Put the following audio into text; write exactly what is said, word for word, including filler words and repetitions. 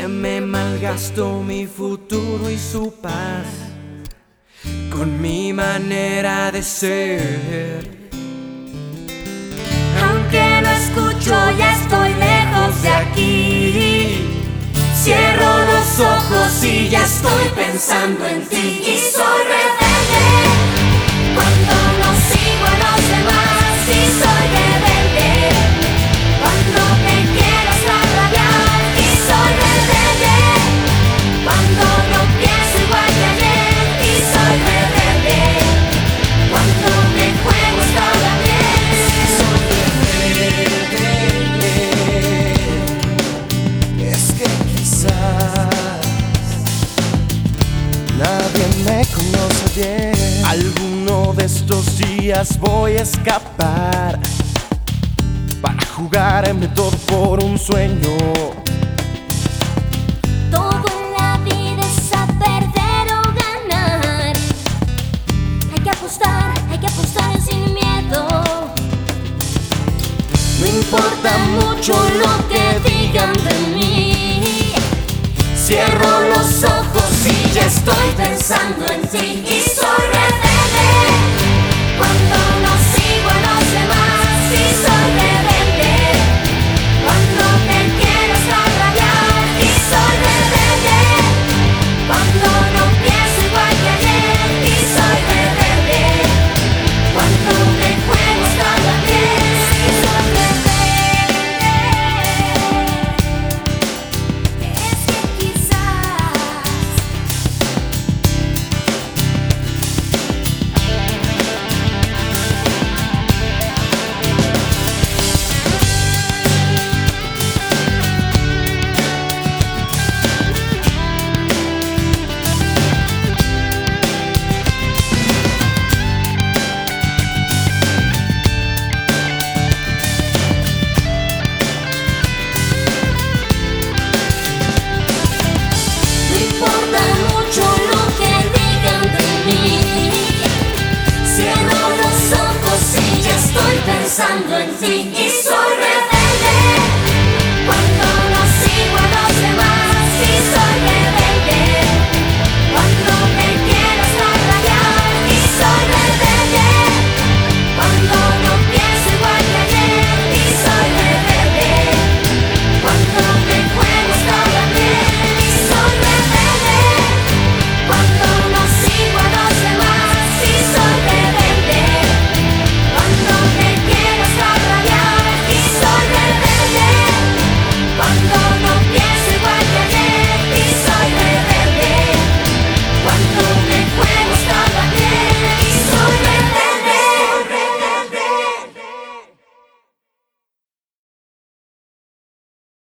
que me malgasto mi futuro y su paz con mi manera de ser. Aunque no escucho, ya estoy lejos de aquí. Cierro los ojos y ya estoy pensando en ti. Y soy rebelde cuando no sigo a los demás. Y soy rebelde cuando te quiero hasta rabiar. Y soy rebelde cuando no pienso igual que ayer. Y soy rebelde cuando me juego hasta la piel. Soy rebelde, es que quizás nadie me conoce bien. Alguno de estos días voy a escapar para jugarme todo por un sueño. Todo en la vida es a perder o ganar. Hay que apostar, hay que apostar sin miedo. No importa mucho lo que digan de mí. Cierro los ojos y ya estoy pensando en ti. Y soy rebelde cuando no sigo a los demás. Y soy rebelde cuando te quiero hasta rabiar. Y soy rebelde cuando no pienso igual que ayer. Y soy rebelde cuando me juego hasta la piel. Y soy rebelde, es que quizás no importa mucho lo que digan de mí. Cierro los ojos y ya estoy pensando en ti. Y soy